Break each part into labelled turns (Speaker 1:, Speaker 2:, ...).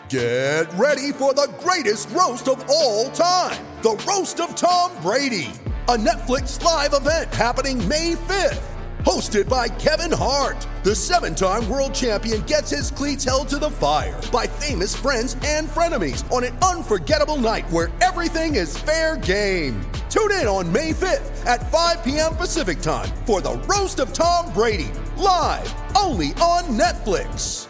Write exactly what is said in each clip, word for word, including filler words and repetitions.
Speaker 1: Get ready for the greatest roast of all time, the Roast of Tom Brady, a Netflix live event happening May fifth. Hosted by Kevin Hart, the seven-time world champion gets his cleats held to the fire by famous friends and frenemies on an unforgettable night where everything is fair game. Tune in on May fifth at five p.m. Pacific time for the Roast of Tom Brady, live only on Netflix.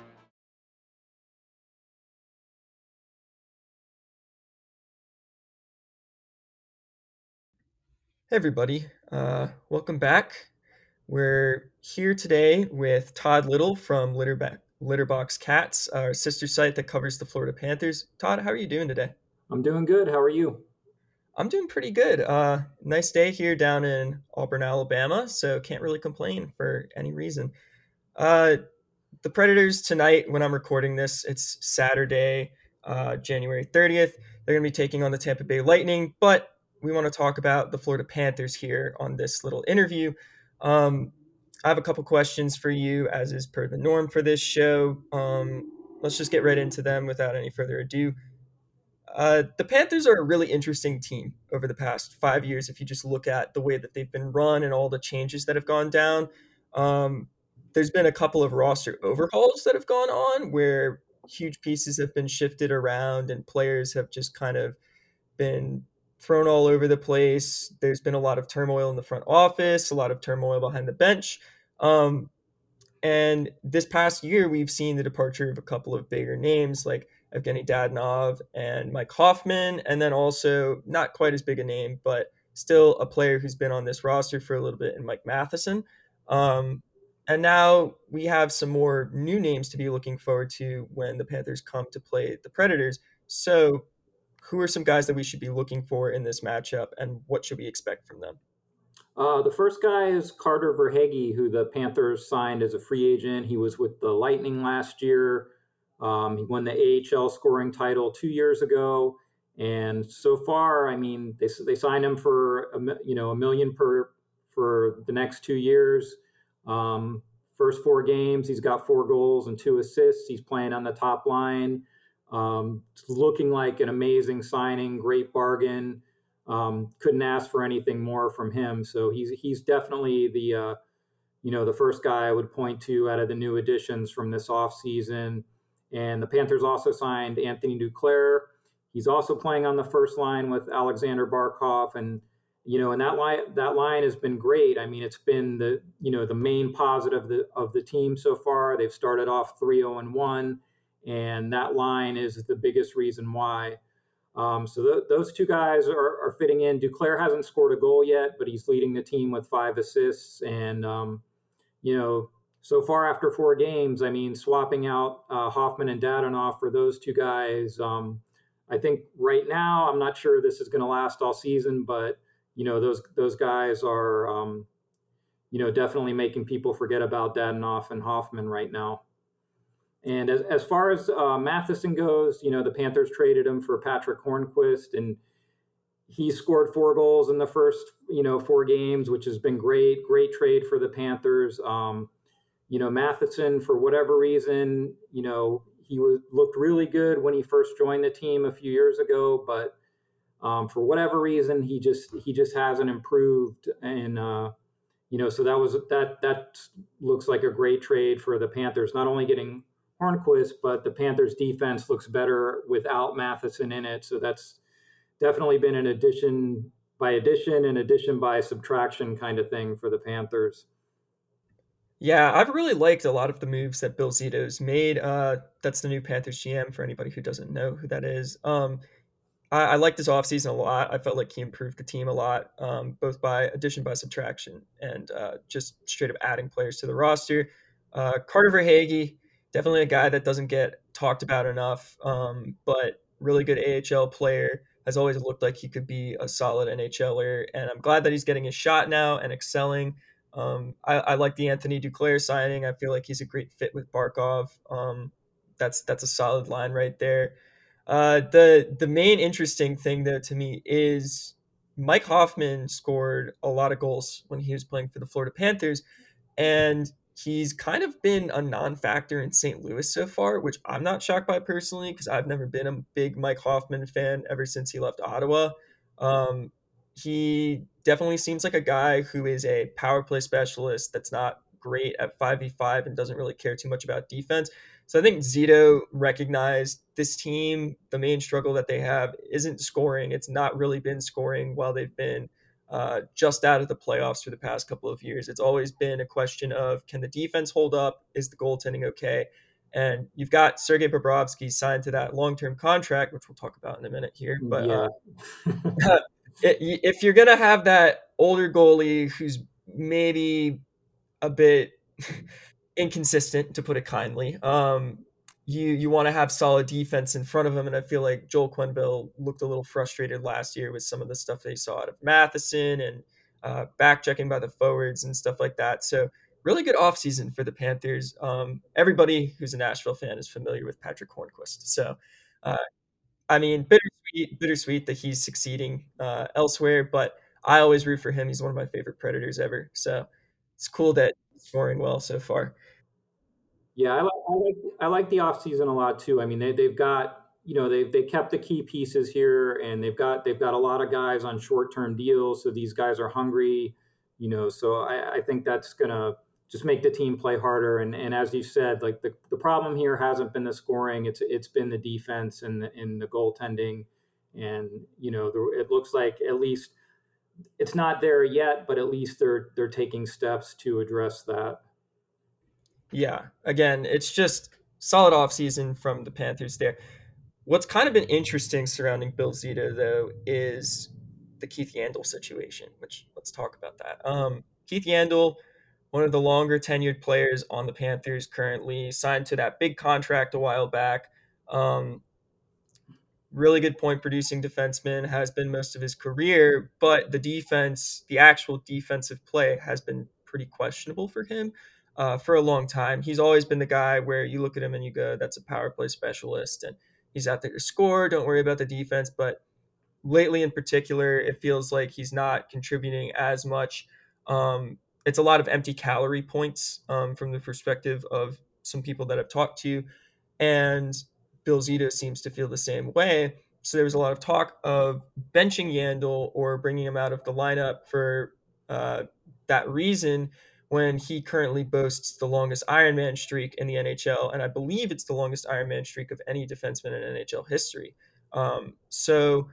Speaker 2: Hey everybody, uh, welcome back. We're here today with Todd Little from Litterba- Litterbox Cats, our sister site that covers the Florida Panthers. Todd, how are you doing today?
Speaker 3: I'm doing good. How are you?
Speaker 2: I'm doing pretty good. Uh, nice day here down in Auburn, Alabama, so can't really complain for any reason. Uh, the Predators tonight, when I'm recording this, it's Saturday, uh, January thirtieth. They're going to be taking on the Tampa Bay Lightning, but we want to talk about the Florida Panthers here on this little interview. Um, I have a couple questions for you, as is per the norm for this show. Um, let's just get right into them without any further ado. Uh, the Panthers are a really interesting team over the past five years. If you just look at the way that they've been run and all the changes that have gone down, um, there's been a couple of roster overhauls that have gone on where huge pieces have been shifted around and players have just kind of been thrown all over the place. There's been a lot of turmoil in the front office, a lot of turmoil behind the bench. Um, and this past year, we've seen the departure of a couple of bigger names like Evgeny Dadonov and Mike Hoffman, and then also not quite as big a name, but still a player who's been on this roster for a little bit, and Mike Matheson. Um, and now we have some more new names to be looking forward to when the Panthers come to play the Predators. So, who are some guys that we should be looking for in this matchup, and what should we expect from them?
Speaker 3: Uh, the first guy is Carter Verhaeghe, who the Panthers signed as a free agent. He was with the Lightning last year. Um, he won the A H L scoring title two years ago, and so far, I mean, they they signed him for a, you know a million per for the next two years. Um, first four games, he's got four goals and two assists. He's playing on the top line. Um, it's looking like an amazing signing, great bargain. Um, couldn't ask for anything more from him. So he's he's definitely the uh, you know the first guy I would point to out of the new additions from this offseason. And the Panthers also signed Anthony Duclair. He's also playing on the first line with Alexander Barkov, and you know, and that line that line has been great. I mean, it's been the you know the main positive of the of the team so far. They've started off three oh and one, and that line is the biggest reason why. Um, so th- those two guys are, are fitting in. Duclair hasn't scored a goal yet, but he's leading the team with five assists. And, um, you know, so far after four games, I mean, swapping out uh, Hoffman and Dadonov for those two guys, um, I think right now, I'm not sure this is going to last all season, but, you know, those those guys are, um, you know, definitely making people forget about Dadonov and Hoffman right now. And as, as far as uh, Matheson goes, you know, the Panthers traded him for Patrick Hornquist, and he scored four goals in the first, you know, four games, which has been great. Great trade for the Panthers. Um, you know, Matheson, for whatever reason, you know, he was looked really good when he first joined the team a few years ago, but um, for whatever reason, he just he just hasn't improved. And uh, you know, so that was that that looks like a great trade for the Panthers. Not only getting Hornquist, but the Panthers defense looks better without Matheson in it. So that's definitely been an addition by addition and addition by subtraction kind of thing for the Panthers.
Speaker 2: Yeah, I've really liked a lot of the moves that Bill Zito's made. Uh, that's the new Panthers G M for anybody who doesn't know who that is. Um, I, I liked his offseason a lot. I felt like he improved the team a lot, um, both by addition by subtraction and uh, just straight up adding players to the roster. Uh, Carter Verhaeghe, definitely a guy that doesn't get talked about enough, um, but really good A H L player. Has always looked like he could be a solid NHLer, and I'm glad that he's getting his shot now and excelling. Um, I, I like the Anthony Duclair signing. I feel like he's a great fit with Barkov. Um, that's that's a solid line right there. Uh, the the main interesting thing though to me is Mike Hoffman scored a lot of goals when he was playing for the Florida Panthers, and he's kind of been a non-factor in Saint Louis so far, which I'm not shocked by personally because I've never been a big Mike Hoffman fan ever since he left Ottawa. Um, he definitely seems like a guy who is a power play specialist that's not great at five v five and doesn't really care too much about defense. So I think Zito recognized this team, the main struggle that they have isn't scoring. It's not really been scoring while they've been uh, just out of the playoffs for the past couple of years. It's always been a question of, can the defense hold up? Is the goaltending okay? And you've got Sergei Bobrovsky signed to that long-term contract, which we'll talk about in a minute here. But
Speaker 3: Yeah.
Speaker 2: uh, if you're going to have that older goalie who's maybe a bit inconsistent, to put it kindly, um, you you want to have solid defense in front of him. And I feel like Joel Quenneville looked a little frustrated last year with some of the stuff they saw out of Matheson and uh, back checking by the forwards and stuff like that. So really good offseason for the Panthers. Um, everybody who's a Nashville fan is familiar with Patrick Hornquist. So, uh, I mean, bittersweet, bittersweet that he's succeeding uh, elsewhere, but I always root for him. He's one of my favorite Predators ever. So it's cool that he's scoring well so far.
Speaker 3: Yeah, I like I like I like the offseason a lot too. I mean, they they've got, you know, they've they kept the key pieces here, and they've got they've got a lot of guys on short-term deals, so these guys are hungry, you know, so I, I think that's gonna just make the team play harder. And and as you said, like the, the problem here hasn't been the scoring, it's it's been the defense and the, and the goaltending. And, you know, the, it looks like at least it's not there yet, but at least they're they're taking steps to address that.
Speaker 2: Yeah, again, it's just solid offseason from the Panthers there. What's kind of been interesting surrounding Bill Zito, though, is the Keith Yandle situation, which let's talk about that. Um, Keith Yandle, one of the longer tenured players on the Panthers currently, signed to that big contract a while back. Um, really good point producing defenseman, has been most of his career, but the defense, the actual defensive play has been pretty questionable for him uh, for a long time. He's always been the guy where you look at him and you go, that's a power play specialist and he's out there to score. Don't worry about the defense. But lately in particular, it feels like he's not contributing as much. Um, it's a lot of empty calorie points um, from the perspective of some people that I've talked to. And Bill Zito seems to feel the same way. So there was a lot of talk of benching Yandle or bringing him out of the lineup for uh, that reason when he currently boasts the longest Ironman streak in the N H L. And I believe it's the longest Ironman streak of any defenseman in N H L history. Um, so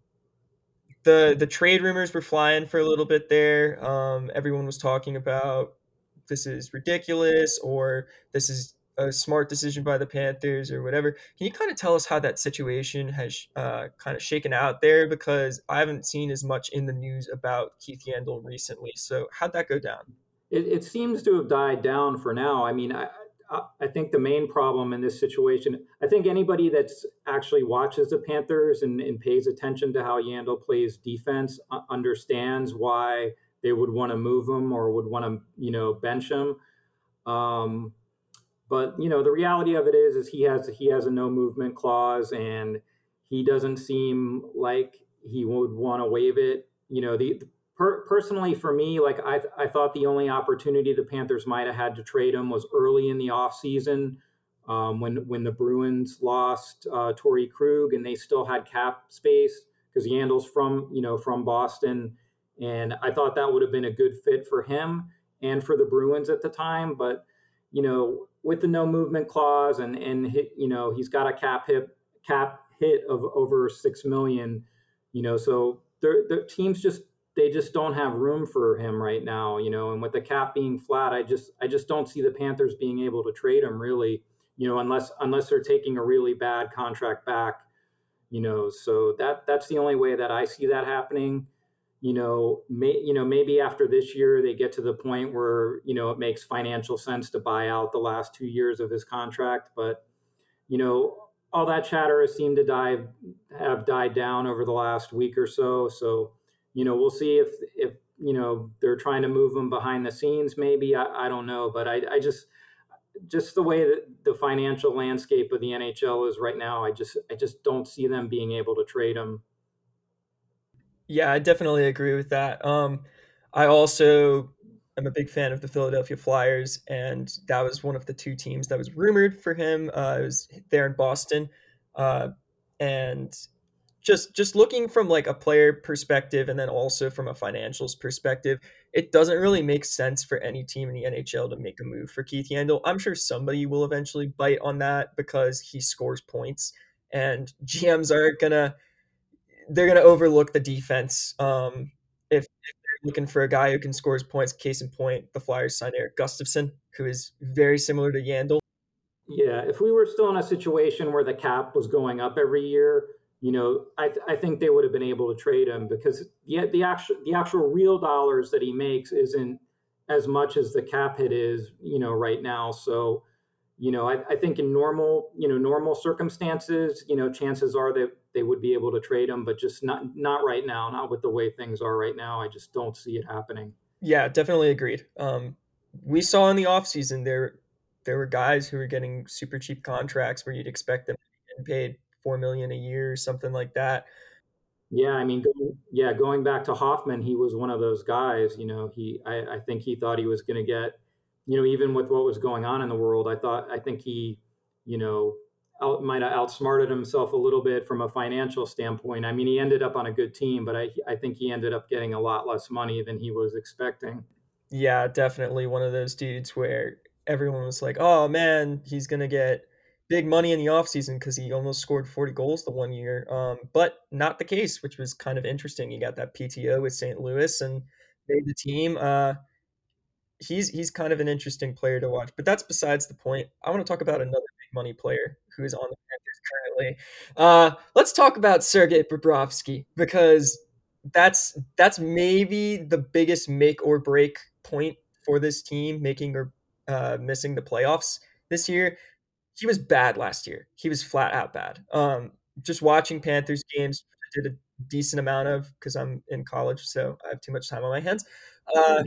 Speaker 2: the the trade rumors were flying for a little bit there. Um, everyone was talking about this is ridiculous or this is a smart decision by the Panthers or whatever. Can you kind of tell us how that situation has uh, kind of shaken out there? Because I haven't seen as much in the news about Keith Yandle recently. So how'd that go down?
Speaker 3: It, it seems to have died down for now. I mean, I, I, I think the main problem in this situation, I think anybody that's actually watches the Panthers and, and pays attention to how Yandle plays defense uh, understands why they would want to move him or would want to, you know, bench him. Um, but you know, the reality of it is, is he has he has a no movement clause, and he doesn't seem like he would want to waive it. You know, the per, personally for me, like I I thought the only opportunity the Panthers might have had to trade him was early in the offseason, um, when when the Bruins lost uh, Torrey Krug and they still had cap space because Yandle's from you know from Boston, and I thought that would have been a good fit for him and for the Bruins at the time, but you know, with the no movement clause and and hit, you know, he's got a cap hit cap hit of over six million, you know, so the teams just they just don't have room for him right now, you know, and with the cap being flat, I just I just don't see the Panthers being able to trade him really, you know, unless unless they're taking a really bad contract back, you know, so that that's the only way that I see that happening. You know, may, you know, maybe after this year they get to the point where, you know, it makes financial sense to buy out the last two years of his contract. But, you know, all that chatter has seemed to die, have died down over the last week or so. So, you know, we'll see if, if, you know, they're trying to move him behind the scenes, maybe, I, I don't know. But I, I just, just the way that the financial landscape of the N H L is right now, I just, I just don't see them being able to trade him.
Speaker 2: Yeah, I definitely agree with that. Um, I also I'm a big fan of the Philadelphia Flyers, and that was one of the two teams that was rumored for him. Uh, it was there in Boston, uh, and just just looking from like a player perspective, and then also from a financials perspective, it doesn't really make sense for any team in the N H L to make a move for Keith Yandle. I'm sure somebody will eventually bite on that because he scores points, and G Ms are gonna they're gonna overlook the defense. Um, if, if they're looking for a guy who can score his points, case in point, the Flyers signed Eric Gustafson, who is very similar to Yandel.
Speaker 3: Yeah, if we were still in a situation where the cap was going up every year, you know, I, th- I think they would have been able to trade him because yet the actual the actual real dollars that he makes isn't as much as the cap hit is, you know, right now. So, you know, I, I think in normal, you know, normal circumstances, you know, chances are that they would be able to trade him, but just not not right now, not with the way things are right now. I just don't see it happening.
Speaker 2: Yeah, definitely agreed. Um, we saw in the offseason there there were guys who were getting super cheap contracts where you'd expect them to be getting paid four million a year or something like that.
Speaker 3: Yeah, I mean, going, yeah, going back to Hoffman, he was one of those guys. You know, he, I, I think he thought he was going to get, you know, even with what was going on in the world, I thought, I think he, you know, out, might have outsmarted himself a little bit from a financial standpoint. I mean, he ended up on a good team, but I, I think he ended up getting a lot less money than he was expecting.
Speaker 2: Yeah, definitely one of those dudes where everyone was like, "Oh man, he's gonna get big money in the offseason because he almost scored forty goals the one year." Um, but not the case, which was kind of interesting. He got that P T O with Saint Louis and made the team. Uh, he's he's kind of an interesting player to watch, but that's besides the point. I want to talk about another big money player who is on the Panthers currently. Uh, let's talk about Sergei Bobrovsky because that's that's maybe the biggest make or break point for this team, making or uh, missing the playoffs this year. He was bad last year. He was flat out bad. Um, just watching Panthers games, I did a decent amount of because I'm in college, so I have too much time on my hands. Uh,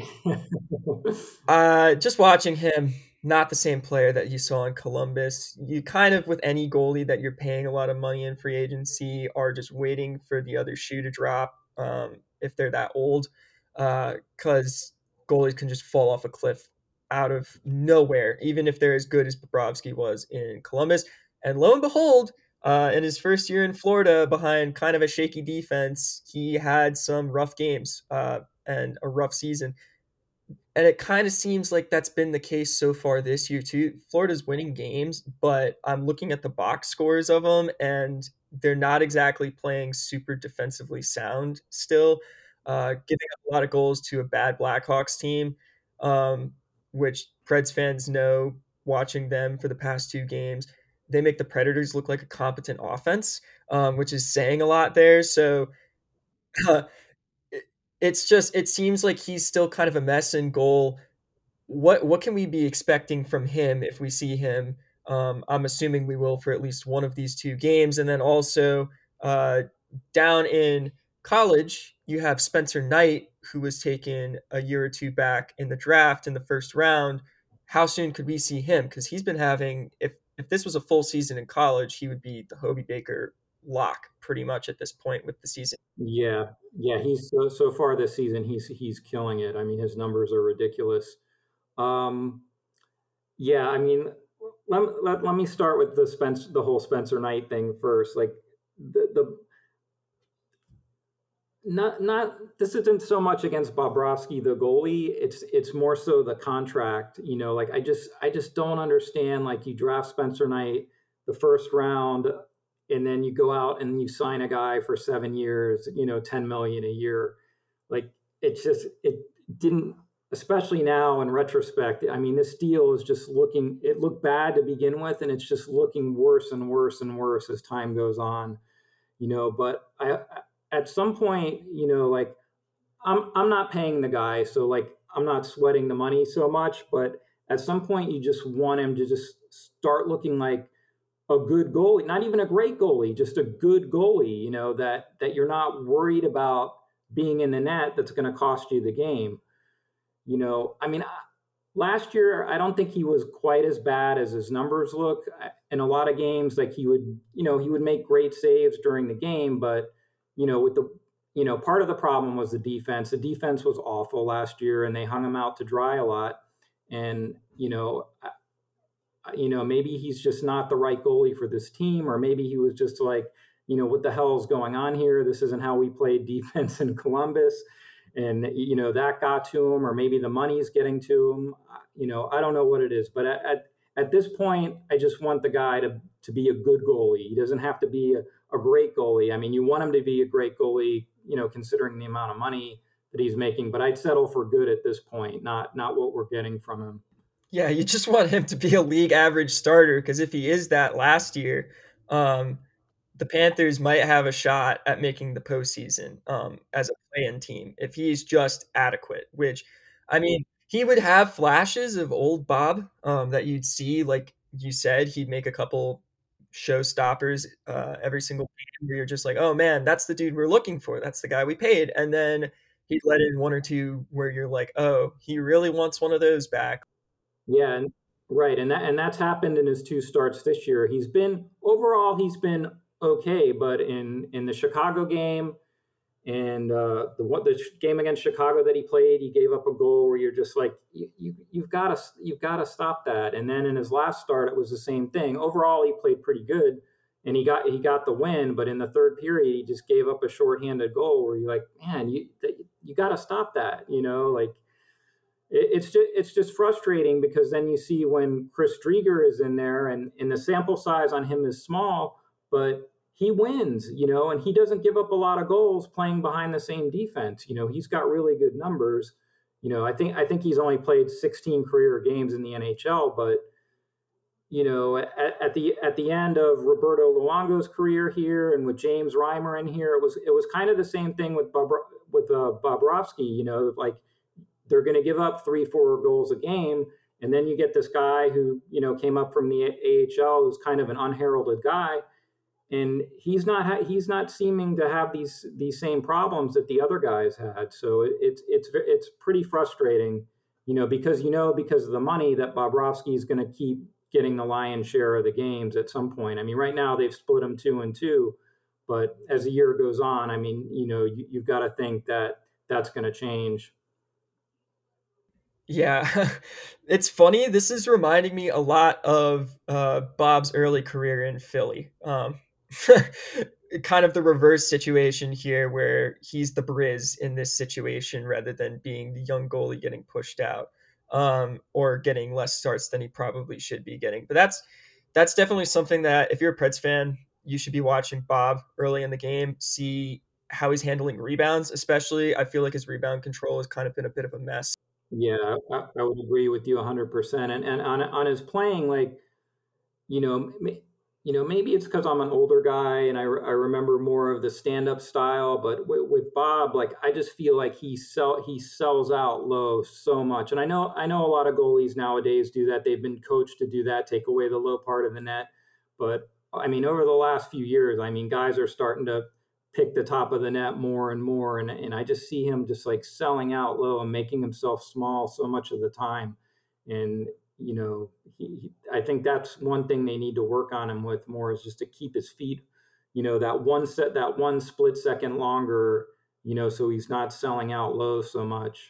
Speaker 2: uh, just watching him, not the same player that you saw in Columbus. You kind of, with any goalie that you're paying a lot of money in free agency, are just waiting for the other shoe to drop um, if they're that old, because uh, goalies can just fall off a cliff out of nowhere, even if they're as good as Bobrovsky was in Columbus. And lo and behold, uh, in his first year in Florida, behind kind of a shaky defense, he had some rough games uh, and a rough season. And it kind of seems like that's been the case so far this year too. Florida's winning games, but I'm looking at the box scores of them, and they're not exactly playing super defensively sound still, uh, giving up a lot of goals to a bad Blackhawks team, um, which Preds fans know watching them for the past two games. They make the Predators look like a competent offense, um, which is saying a lot there. So uh, it, it's just, it seems like he's still kind of a mess in goal. What what can we be expecting from him if we see him? Um, I'm assuming we will for at least one of these two games, and then also uh, down in college, you have Spencer Knight, who was taken a year or two back in the draft in the first round. How soon could we see him? Because he's been having, if if this was a full season in college, he would be the Hobie Baker lock pretty much at this point with the season.
Speaker 3: Yeah, yeah, he's so, so far this season, he's, he's killing it. I mean, his numbers are ridiculous. Um, Yeah, I mean, let, let, let me start with the Spence, the whole Spencer Knight thing first. Like the, the not not this isn't so much against Bobrovsky the goalie. It's it's more so the contract. You know, like I just I just don't understand. Like you draft Spencer Knight the first round, and then you go out and you sign a guy for seven years. You know, ten million a year. Like it's just it didn't, especially now in retrospect. I mean, this deal is just looking, it looked bad to begin with, and it's just looking worse and worse and worse as time goes on, you know. But I, at some point, you know, like I'm, I'm not paying the guy, so like I'm not sweating the money so much, but at some point you just want him to just start looking like a good goalie, not even a great goalie, just a good goalie, you know, that, that you're not worried about being in the net that's going to cost you the game. You know, I mean, last year, I don't think he was quite as bad as his numbers look. In a lot of games, like he would, you know, he would make great saves during the game, but, you know, with the you know, part of the problem was the defense. The defense was awful last year, and they hung him out to dry a lot. And you know, you know, maybe he's just not the right goalie for this team, or maybe he was just like, you know, what the hell is going on here? This isn't how we played defense in Columbus. And, you know, that got to him, or maybe the money's getting to him. You know, I don't know what it is, but at, at, at this point, I just want the guy to, to be a good goalie. He doesn't have to be a, a great goalie. I mean, you want him to be a great goalie, you know, considering the amount of money that he's making, but I'd settle for good at this point, not, not what we're getting from him.
Speaker 2: Yeah, you just want him to be a league average starter, because if he is that last year, um, the Panthers might have a shot at making the postseason um, as a play-in team if he's just adequate. Which, I mean, he would have flashes of old Bob um, that you'd see, like you said, he'd make a couple showstoppers uh, every single game where you're just like, oh man, that's the dude we're looking for. That's the guy we paid. And then he'd let in one or two where you're like, oh, he really wants one of those back.
Speaker 3: Yeah, and, right, and that and that's happened in his two starts this year. He's been overall he's been okay, but in in the Chicago game and uh, the what the game against Chicago that he played, he gave up a goal where you're just like, you, you you've got to you've got to stop that. And then in his last start, it was the same thing. Overall, he played pretty good, and he got he got the win. But in the third period, he just gave up a shorthanded goal where you're like, man, you you got to stop that. You know, like. It's just it's just frustrating because then you see when Chris Drieger is in there, and, and the sample size on him is small, but he wins, you know, and he doesn't give up a lot of goals playing behind the same defense. You know, he's got really good numbers. You know, I think I think he's only played sixteen career games in the N H L, but you know, at, at the at the end of Roberto Luongo's career here, and with James Reimer in here, it was it was kind of the same thing with Bob, with uh, Bobrovsky. You know, like. They're going to give up three, four goals a game. And then you get this guy who, you know, came up from the A H L, who's kind of an unheralded guy. And he's not, he's not seeming to have these, these same problems that the other guys had. So it's, it's, it's pretty frustrating, you know, because, you know, because of the money that Bobrovsky is going to keep getting the lion's share of the games at some point. I mean, right now they've split them two and two, but as the year goes on, I mean, you know, you, you've got to think that that's going to change.
Speaker 2: Yeah, it's funny. This is reminding me a lot of uh, Bob's early career in Philly. Um, kind of the reverse situation here, where he's the Briz in this situation rather than being the young goalie getting pushed out um, or getting less starts than he probably should be getting. But that's that's definitely something that if you're a Preds fan, you should be watching Bob early in the game, see how he's handling rebounds, especially. I feel like his rebound control has kind of been a bit of a mess.
Speaker 3: Yeah, I, I would agree with you one hundred percent. And and on on his playing, like, you know, you know, maybe it's because I'm an older guy and I, I remember more of the stand-up style. But with, with Bob, like, I just feel like he sell he sells out low so much. And I know I know a lot of goalies nowadays do that. They've been coached to do that, take away the low part of the net. But I mean, over the last few years, I mean, guys are starting to pick the top of the net more and more. And, and I just see him just like selling out low and making himself small so much of the time. And, you know, he, he, I think that's one thing they need to work on him with more, is just to keep his feet, you know, that one set, that one split second longer, you know, so he's not selling out low so much.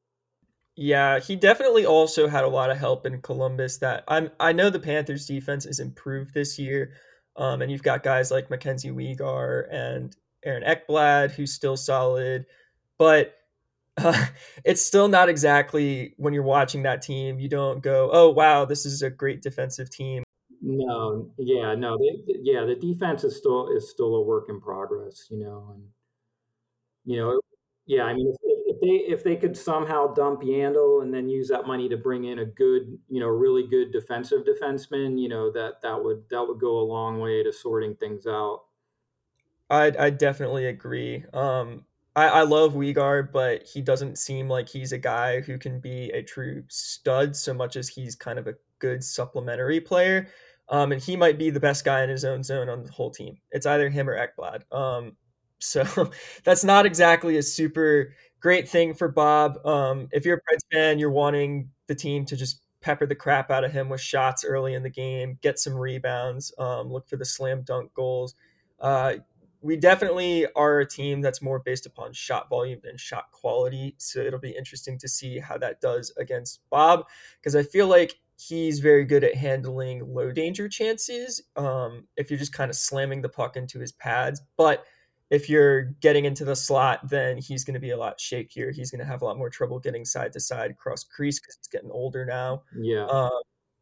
Speaker 2: Yeah, he definitely also had a lot of help in Columbus. That I'm I know the Panthers defense is improved this year. Um, and you've got guys like Mackenzie Weegar and Aaron Ekblad, who's still solid, but uh, it's still not exactly, when you're watching that team, you don't go, oh, wow, this is a great defensive team.
Speaker 3: No, yeah, no, they, yeah, the defense is still is still a work in progress, you know, and you know, yeah, I mean, if, if they if they could somehow dump Yandel and then use that money to bring in a good, you know, really good defensive defenseman, you know, that that would that would go a long way to sorting things out.
Speaker 2: I I definitely agree. Um, I, I love Weegar, but he doesn't seem like he's a guy who can be a true stud so much as he's kind of a good supplementary player. Um, and he might be the best guy in his own zone on the whole team. It's either him or Ekblad. Um, so that's not exactly a super great thing for Bob. Um, if you're a Preds fan, you're wanting the team to just pepper the crap out of him with shots early in the game, get some rebounds, um, look for the slam dunk goals. Uh, we definitely are a team that's more based upon shot volume than shot quality. So it'll be interesting to see how that does against Bob, because I feel like he's very good at handling low danger chances. Um, if you're just kind of slamming the puck into his pads, but if you're getting into the slot, then he's going to be a lot shakier. He's going to have a lot more trouble getting side to side cross crease because he's getting older now.
Speaker 3: Yeah.
Speaker 2: Um,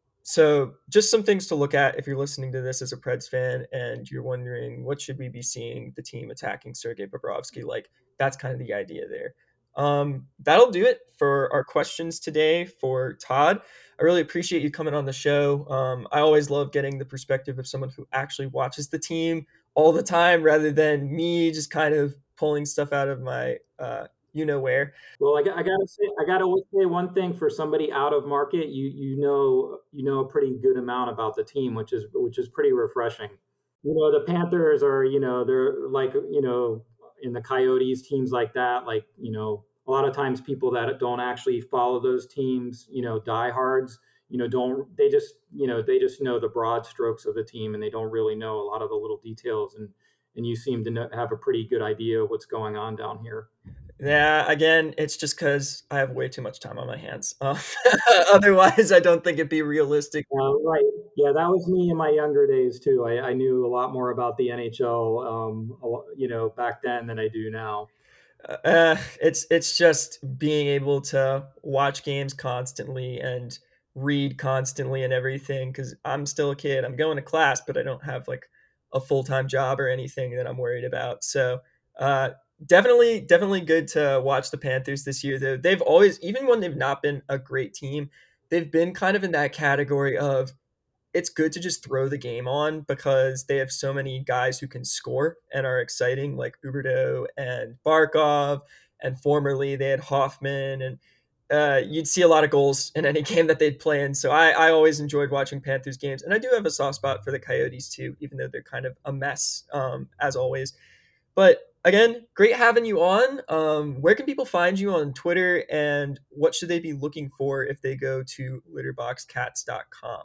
Speaker 2: so just some things to look at if you're listening to this as a Preds fan and you're wondering what should we be seeing the team attacking Sergei Bobrovsky like. That's kind of the idea there. Um, that'll do it for our questions today for Todd. I really appreciate you coming on the show. Um, I always love getting the perspective of someone who actually watches the team all the time rather than me just kind of pulling stuff out of my uh, you know where.
Speaker 3: Well, I, I gotta say, I gotta say one thing for somebody out of market. You you know you know a pretty good amount about the team, which is which is pretty refreshing. You know, the Panthers are, you know, they're like, you know, in the Coyotes, teams like that, like, you know, a lot of times people that don't actually follow those teams, you know, diehards, you know, don't they just, you know, they just know the broad strokes of the team and they don't really know a lot of the little details. And and you seem to know, have a pretty good idea of what's going on down here.
Speaker 2: Yeah, again, it's just because I have way too much time on my hands. Uh, otherwise, I don't think it'd be realistic.
Speaker 3: Uh, right. Yeah, that was me in my younger days too. I, I knew a lot more about the N H L, um, a lo- you know, back then than I do now.
Speaker 2: Uh, it's it's just being able to watch games constantly and read constantly and everything. Because I'm still a kid. I'm going to class, but I don't have like a full time job or anything that I'm worried about. So, uh, definitely, definitely good to watch the Panthers this year. Though they've always, even when they've not been a great team, they've been kind of in that category of it's good to just throw the game on because they have so many guys who can score and are exciting, like Huberdeau and Barkov, and formerly they had Hoffman, and uh, you'd see a lot of goals in any game that they'd play in. So I, I always enjoyed watching Panthers games, and I do have a soft spot for the Coyotes too, even though they're kind of a mess um, as always. But again, great having you on. Um, where can people find you on Twitter, and what should they be looking for if they go to litterbox cats dot com?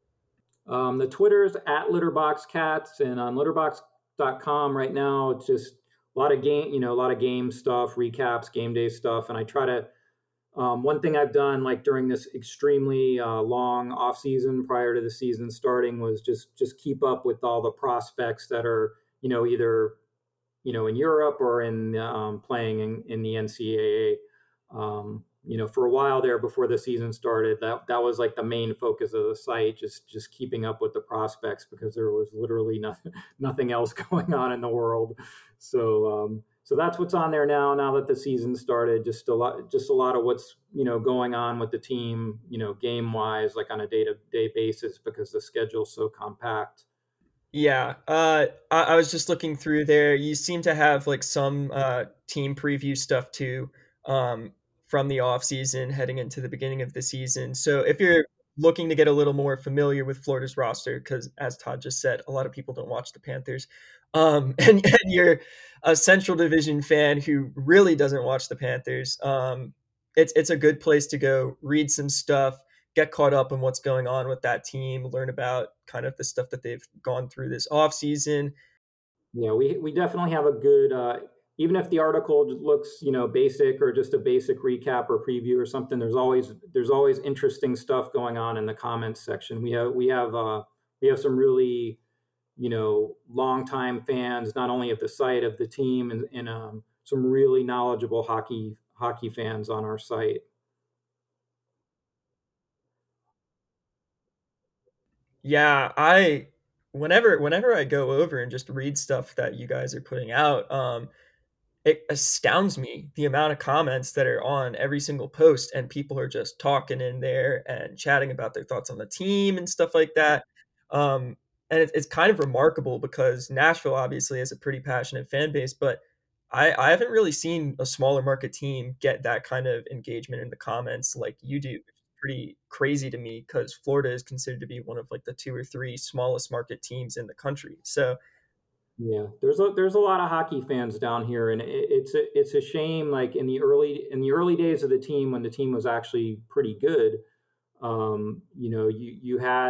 Speaker 3: Um, the Twitter's at litterboxcats, and on litterbox dot com right now, it's just a lot of game, you know, a lot of game stuff, recaps, game day stuff. And I try to, um, one thing I've done like during this extremely uh, long off season prior to the season starting was just, just keep up with all the prospects that are, you know, either, you know, in Europe or in um, playing in, in the N C A A. Um, you know, for a while there before the season started, that that was like the main focus of the site, just just keeping up with the prospects because there was literally nothing nothing else going on in the world. So um, so that's what's on there now. Now that the season started, just a lot just a lot of what's you know going on with the team, you know, game wise, like on a day to day basis because the schedule's so compact.
Speaker 2: Yeah, uh, I, I was just looking through there. You seem to have like some uh, team preview stuff too, um, from the off season heading into the beginning of the season. So if you're looking to get a little more familiar with Florida's roster, because as Todd just said, a lot of people don't watch the Panthers, um, and, and you're a Central Division fan who really doesn't watch the Panthers, um, it's it's a good place to go read some stuff, get caught up on what's going on with that team, learn about kind of the stuff that they've gone through this offseason.
Speaker 3: Yeah, we we definitely have a good uh, even if the article looks you know basic or just a basic recap or preview or something. There's always there's always interesting stuff going on in the comments section. We have we have uh, we have some really you know longtime fans, not only of the site of the team, and, and um, some really knowledgeable hockey hockey fans on our site.
Speaker 2: Yeah, I whenever whenever I go over and just read stuff that you guys are putting out, um, it astounds me the amount of comments that are on every single post, and people are just talking in there and chatting about their thoughts on the team and stuff like that. Um, and it, it's kind of remarkable because Nashville obviously has a pretty passionate fan base, but I, I haven't really seen a smaller market team get that kind of engagement in the comments like you do. It's pretty crazy to me because Florida is considered to be one of like the two or three smallest market teams in the country. So
Speaker 3: Yeah, there's a there's a lot of hockey fans down here, and it, it's a it's a shame. Like in the early in the early days of the team, when the team was actually pretty good, um, you know, you you had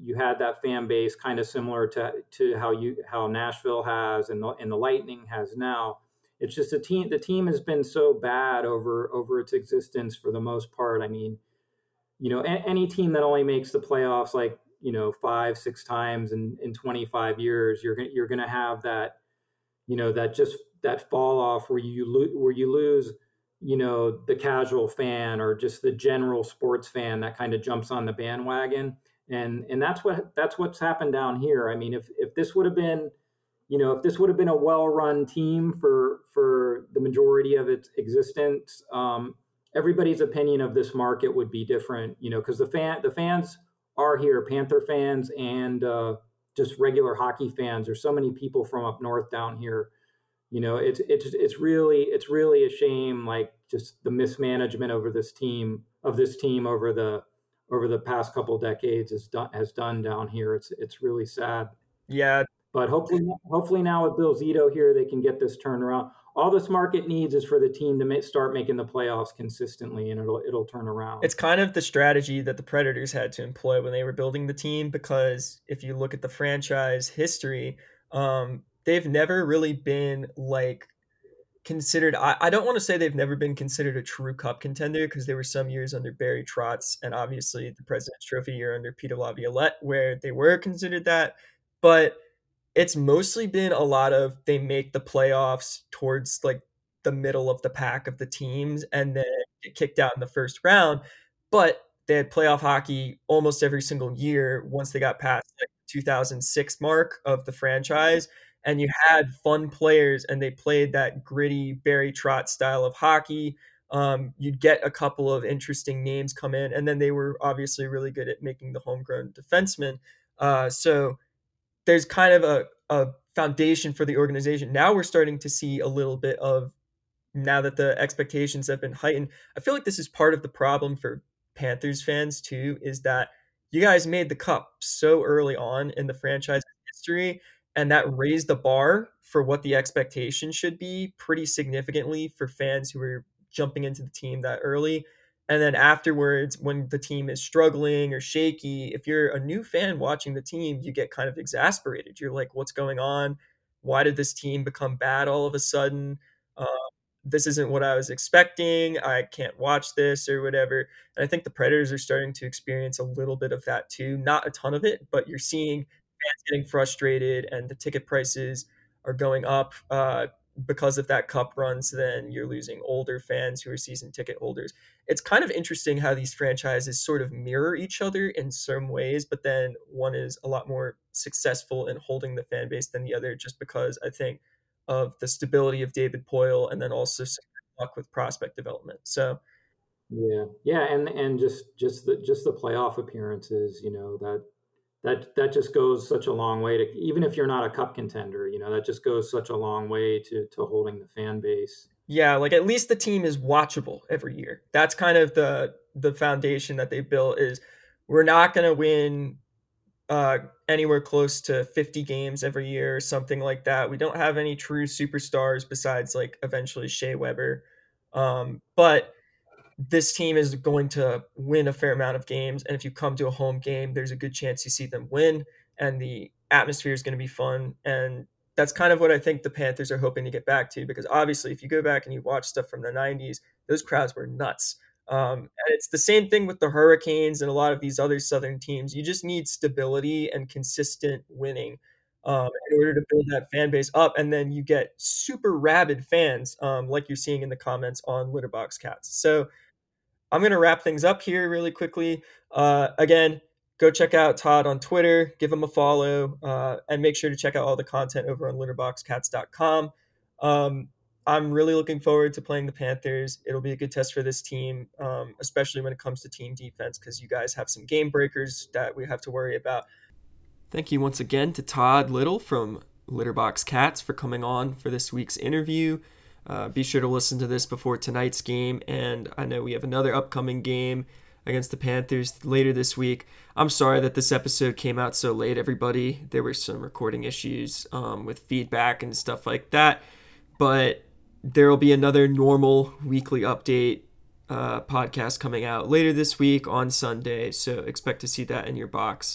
Speaker 3: you had that fan base kind of similar to to how you how Nashville has and the, and the Lightning has now. It's just a team. The team has been so bad over over its existence for the most part. I mean, you know, a, any team that only makes the playoffs like you know five six times in in twenty-five years, you're gonna you're gonna have that, you know, that just that fall off where you lo- where you lose, you know, the casual fan or just the general sports fan that kind of jumps on the bandwagon. And and that's what that's what's happened down here. I mean, if if this would have been, you know, if this would have been a well-run team for for the majority of its existence, um, everybody's opinion of this market would be different. You know, because the fan the fans are here, Panther fans and uh, just regular hockey fans. There's so many people from up north down here. You know, it's it's it's really it's really a shame, like just the mismanagement over this team of this team over the over the past couple of decades has done has done down here. It's it's really sad.
Speaker 2: Yeah,
Speaker 3: But hopefully, hopefully now with Bill Zito here, they can get this turned around. All this market needs is for the team to ma- start making the playoffs consistently, and it'll it'll turn around.
Speaker 2: it's kind of the strategy that the Predators had to employ when they were building the team, because if you look at the franchise history, um, they've never really been like considered. I, I don't want to say they've never been considered a true cup contender, because there were some years under Barry Trotz and obviously the President's Trophy year under Peter Laviolette where they were considered that. But it's mostly been a lot of they make the playoffs towards like the middle of the pack of the teams and then get kicked out in the first round. But they had playoff hockey almost every single year once they got past like the two thousand six mark of the franchise. And you had fun players and they played that gritty Barry Trotz style of hockey. Um, you'd get a couple of interesting names come in, and then they were obviously really good at making the homegrown defensemen. Uh, so there's kind of a, a foundation for the organization. Now we're starting to see a little bit of, now that the expectations have been heightened, I feel like this is part of the problem for Panthers fans too, is that you guys made the cup so early on in the franchise history, and that raised the bar for what the expectation should be pretty significantly for fans who are jumping into the team that early. And then afterwards, when the team is struggling or shaky, if you're a new fan watching the team, you get kind of exasperated. You're like, what's going on? Why did this team become bad all of a sudden? Uh, this isn't what I was expecting. I can't watch this or whatever. And I think the Predators are starting to experience a little bit of that too. Not a ton of it, but you're seeing fans getting frustrated and the ticket prices are going up uh, because of that cup run. So then you're losing older fans who are season ticket holders. It's kind of interesting how these franchises sort of mirror each other in some ways, but then one is a lot more successful in holding the fan base than the other, just because I think of the stability of David Poile and then also some luck with prospect development. So
Speaker 3: Yeah, yeah, and and just just the just the playoff appearances, you know, that that that just goes such a long way to, even if you're not a cup contender, you know, that just goes such a long way to to holding the fan base.
Speaker 2: yeah, like at least the team is watchable every year. That's kind of the the foundation that they built, is we're not going to win uh, anywhere close to fifty games every year or something like that. We don't have any true superstars besides like eventually Shea Weber. Um, but this team is going to win a fair amount of games. And if you come to a home game, there's a good chance you see them win, and the atmosphere is going to be fun. And that's kind of what I think the Panthers are hoping to get back to, because obviously, if you go back and you watch stuff from the nineties, those crowds were nuts. Um, and it's the same thing with the Hurricanes and a lot of these other Southern teams. You just need stability and consistent winning um, in order to build that fan base up. And then you get super rabid fans, um, like you're seeing in the comments on Litterbox Cats. So I'm going to wrap things up here really quickly. Uh, again, go check out Todd on Twitter, give him a follow, uh, and make sure to check out all the content over on litterbox cats dot com. Um, I'm really looking forward to playing the Panthers. It'll be a good test for this team, um, especially when it comes to team defense, because you guys have some game breakers that we have to worry about. Thank you once again to Todd Little from Litterbox Cats for coming on for this week's interview. Uh, be sure to listen to this before tonight's game, and I know we have another upcoming game against the Panthers later this week. I'm sorry that this episode came out so late, everybody. There were some recording issues um, with feedback and stuff like that, but there will be another normal weekly update uh, podcast coming out later this week on Sunday, so expect to see that in your box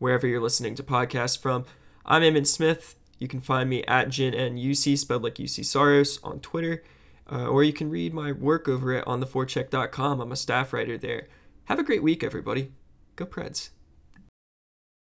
Speaker 2: wherever you're listening to podcasts from. I'm Eamon Smith. You can find me at Gin and U C, spelled like U C Saros, on Twitter. Uh, or you can read my work over at on the forecheck dot com. I'm a staff writer there. Have a great week, everybody. Go Preds.